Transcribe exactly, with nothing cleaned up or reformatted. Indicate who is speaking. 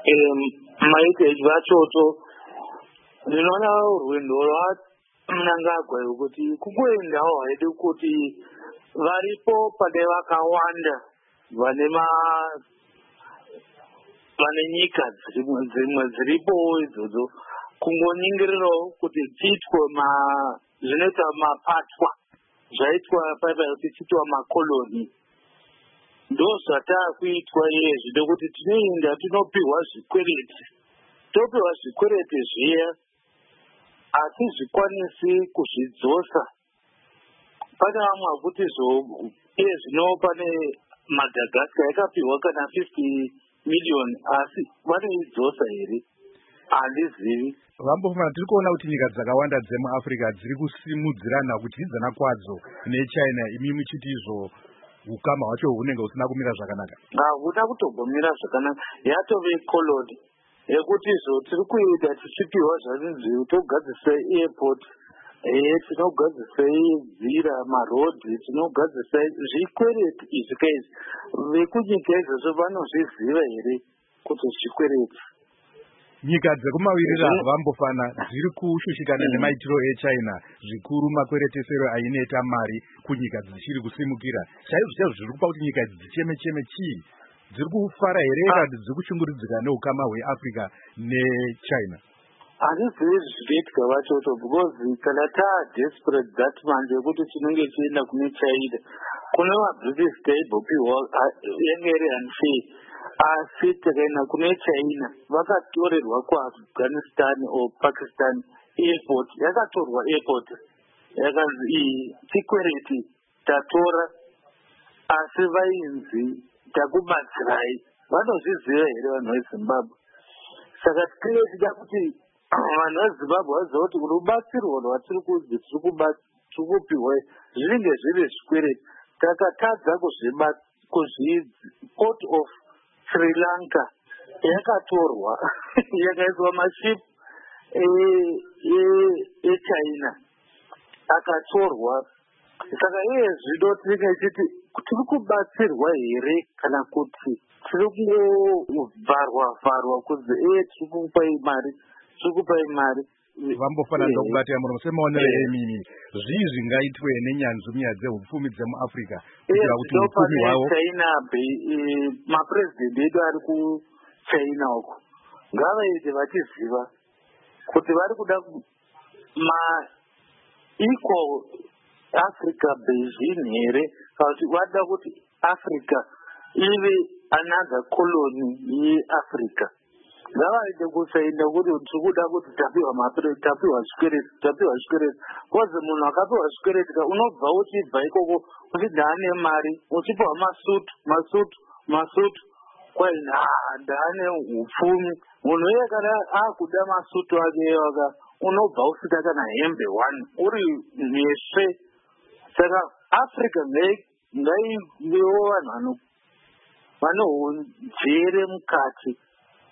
Speaker 1: maitei vachoto ndinoona rwendo rwaMnangagwa kuti kukuendawo haidi kuti varipo pane vakawanda vane ma vane nyika dzimwe dziripo idzodzo kungoningirirawo kuti tiitwe ma zvinoitwa mapatwa zvaitwa paipai kuti tiitwa makoloni ndo zvatakuitwa izvi nekuti tinoenda tinopiwa zvikwereti topiwa zvikwereti zviya hatizvikwanisi kuzvidzosa. Pane vamwe vakuti iye zvino pane Madagascar yakapiwa kana fifty million asi vanoidzosa here handizivi.
Speaker 2: Vambofana tiri kuona kuti nyika dzakawanda dzemuAfrica dziri kusimudzirana kudyidzana kwadzo neChina, imi muchiti izvo ukama hwacho hunenge husina kumira zvakanaka.
Speaker 1: Hahuna kutogomira zvakanaka, yatove koloni yekuti izvo tiri kuita tichipiwa zvazinzi togadzisa airport, tinogadzisa nzira, marodhi, tinogadzisa zvikwereti izvi kaizvi. Vekunyika izvozvo vanozviziva here kuti zvikwereti?
Speaker 2: Nyika dzekumavirira Vambofana dziri kushushikana nemaitiro eChina zvikuru makweretesero aineta mari kunyika dzichiri kusimukira. Chaizvo chaizvo zviri kupa kuti nyika idzi dzicheme-cheme chii? Dziri kufara here kana kuti dziri kushungurudzika neukama hweAfrica neChina?
Speaker 1: Handizivi zvichiitika vachoto because kana taa desperate that manje yekuti tinenge tienda kune China kune vaBritish taibhopiwa yange iri unfair, asi takaenda kune China vakatorerwa kuAfghanistan or Pakistan airport, yakatorwa airport yakazi iyi tikwereti tatora asi vainzi takubatsirai. Vanozviziva here vanhu veZimbabwe? Saka tinenge tida kuti vanhu veZimbabwe vaziva kuti rubatsirwa rwatiri kunzi tiri kupiwa zvinenge zviri zvikwereti. Takatadza kuzvidzi port of Sri Lanka yakatorwa yakaiswa maship eChina akatorwa. Saka iye zvino tinenge tichiti tiri kubatsirwa here kana kuti tiri kuvharwa vharwa kunzi iye tiri kupai mari tiri kupai mari.
Speaker 2: Vambofana ndokubatira muromo semaonero emimi zvii zvingaitwe nenyanzvi nyaya dzehupfumi dzemuAfrica kuitira kuti hupfumi hwavo
Speaker 1: China mapresident edu ari kuChina uko ngavaite vachiziva kuti vari kuda ma equal Africa Beijing here kana kuti vada kuti Africa ive another colony yeAfrica. Ngavaite kusaina kuti tiri kuda kuti tapiwa mapireti tapiwa zvikwereti tapiwa zvikwereti kozi munhu akapiwa zvikwereti unobva uchibva ikoko uchiti haane mari uchipiwa masutu masutu masutu kwai ndaane hupfumi. Munhu iye kana akuda masutu ake aka unobva usina kana hembe one uri nesve. Saka Africa ngaivewo vanhu vano njere mukati